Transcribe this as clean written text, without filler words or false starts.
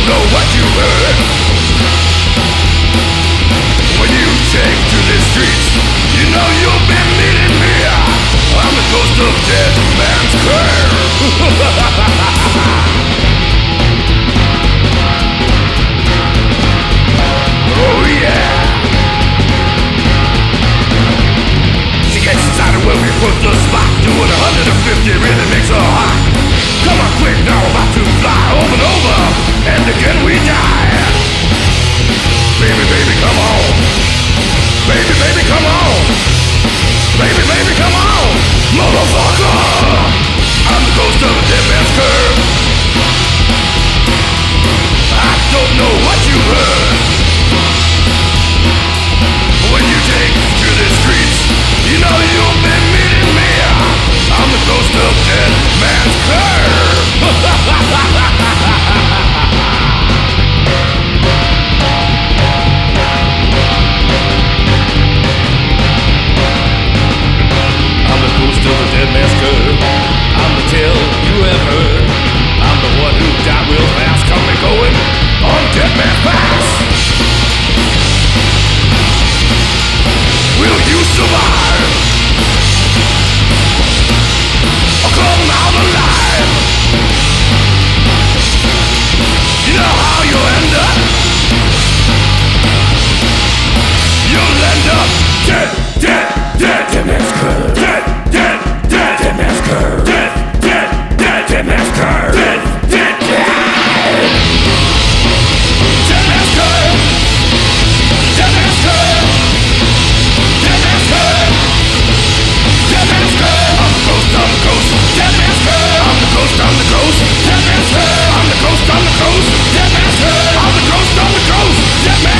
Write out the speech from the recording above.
know what you heard. When you take to the streets, you know you'll be meeting me. I'm the ghost of dead man's curve. Oh yeah. She gets excited when we put the spot. Doing 150 really makes her hot. Come on quick now, about to fly over and over, and again we die. Baby, baby, come on. Baby, baby, come on. Baby, baby, come on. Motherfucker, I'm the ghost of a dead man's curve. I don't know what you heard. When you take to the streets, you know you'll be meeting me. I'm the ghost of dead man's curve. I'm the ghost of the dead man's curve. I'm the tale you have heard. I'm the one who died real fast, coming going on dead man's pass. Will you survive? Or come out alive? You know how you'll end up? You'll end up dead, dead, dead, dead man's curve. Dead, dead, dead, dead man's curve. Dead, dead, dead, dead man's curve. Dead, dead, dead. Dead man's curve. Dead man's curve. Dead man's curve. Dead man's curve. I'm the ghost, I'm the ghost. Dead man's curve. I'm the ghost, I'm the ghost. Dead man's curve. I'm the ghost, I'm the ghost. Dead man's curve. I'm the ghost, I'm the ghost. Dead man.